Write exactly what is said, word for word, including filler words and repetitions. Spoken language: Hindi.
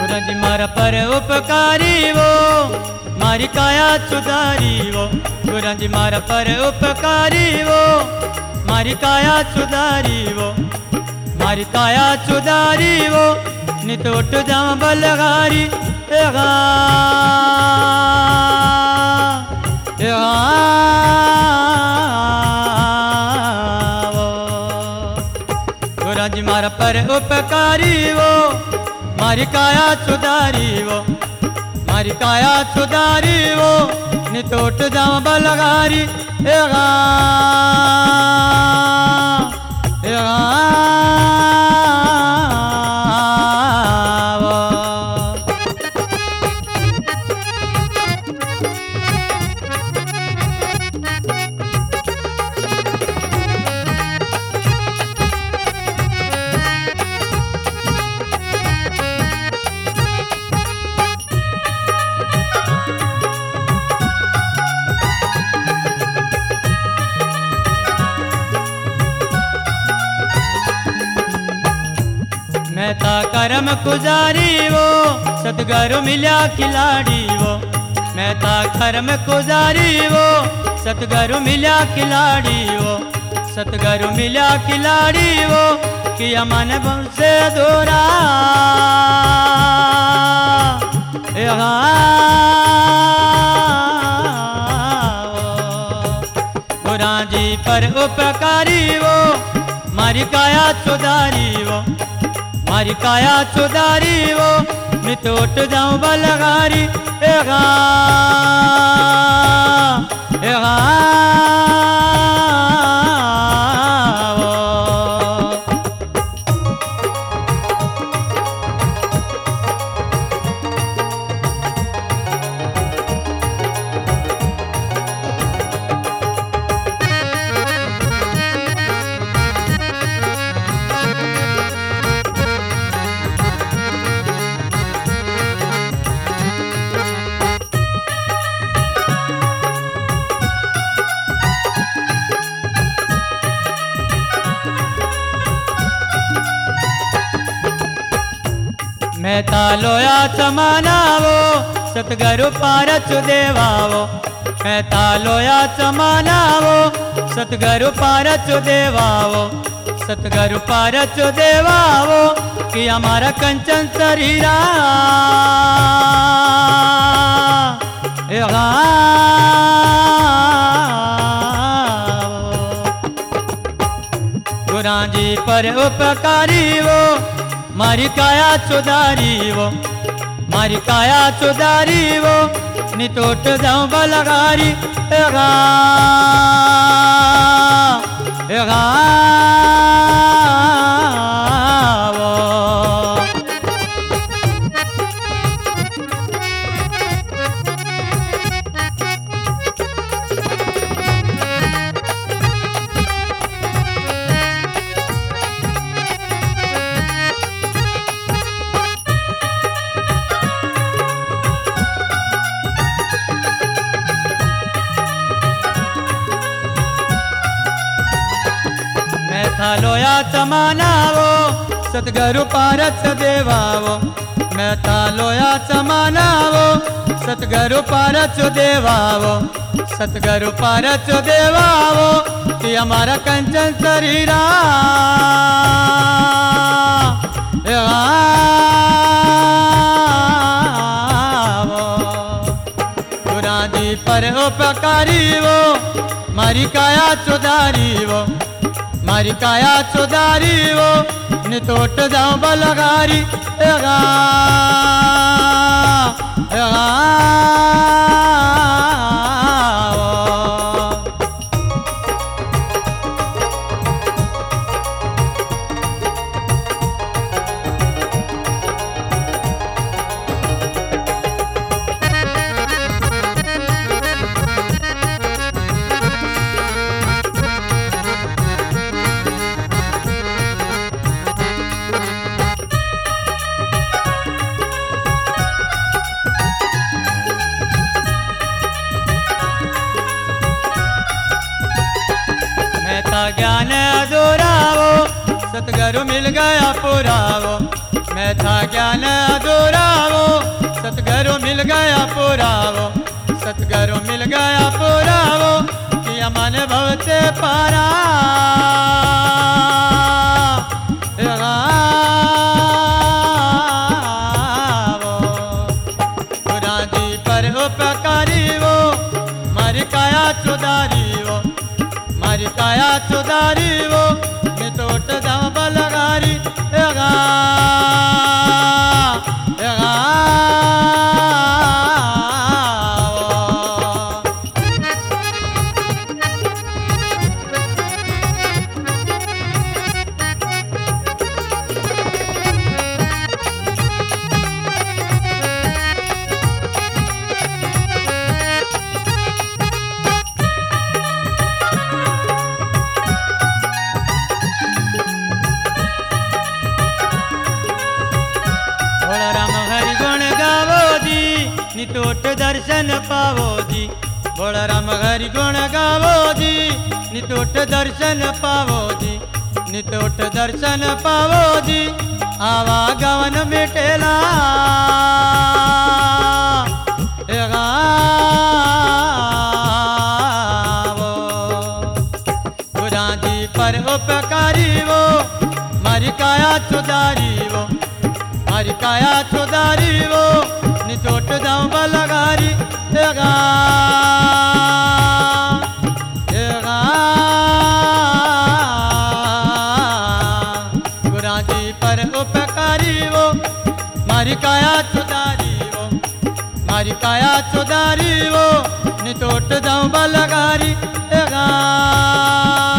गुरुजी मारा पर उपकारी वो मारी काया सुधारी वो। गुरुजी मारा पर उपकारी वो मारी काया सुधारी वो। मारी काया सुधारी वो नित उठ जाऊं बलगारी एगा एगा गुरुजी मारा पर उपकारी वो मारी काया सुधारी वो। मारी काया सुधारी वो नित उठ जाऊं बलगारी एगा एगा मैं ता करम गुजारी वो सतगुरु मिल्या खिलाड़ी वो। मैं ता करम गुजारी वो सतगुरु मिल्या खिलाड़ी वो। सतगुरु मिल्या खिलाड़ी वो किया मन से दूरा गुरुजी पर उपकारी वो मारी काया सुधारी वो। मारी काया सुधारी वो नित उठ जाऊं बलगारी एगा एगा मैं तालोया समानावो सतगुरु पारच देवावो। मैं तालोया समानावो सतगुरु पारच देवावो। सतगुरु पारच देवावो कि हमारा कंचन शरीरा गुरुजी पर उपकारी वो मारी काया सुधारी वो। मारी काया सुधारी वो नित उठ जाऊं बलगारी एगा एगा थालोया समानावो सतगुरु पारच देवावो। मैं थालोया समानावो सतगुरु पारच देवावो। सतगुरु पारच देवावो कि हमारा कंचन शरीरा गुरुजी पर उपकारी वो मारी काया सुधारी वो। मारी काया सुधारी वो नित उठ जाऊं बलगारी एगा एगा ज्ञान अधूरावो सतगुरु मिल गया पुरावो। मैं था ज्ञान अधूरावो पुरावो सतगुरु मिल गया पुरावो किया मन भवते पारा लगावो गुराजी पर उपकारी वो मारी काया चुदारी वो मारी काया चुदारी वो नितोट दाम बलगारी लगा नितोट दर्शन पावो जी बोला राम हरि गुण गावो जी नितोट दर्शन पावो जी नितोट दर्शन पावो जी आवा गवन मिटेला गावो गुराजी पर उपकारी वो मारी काया चुदारी वो मारी काया चुदारी वो नितोट दाम बलगारी लगा गुराजी पर उपकारी वो मारी काया चुदारी वो मारी काया चुदारी वो नितोट दाम बलगारी लगा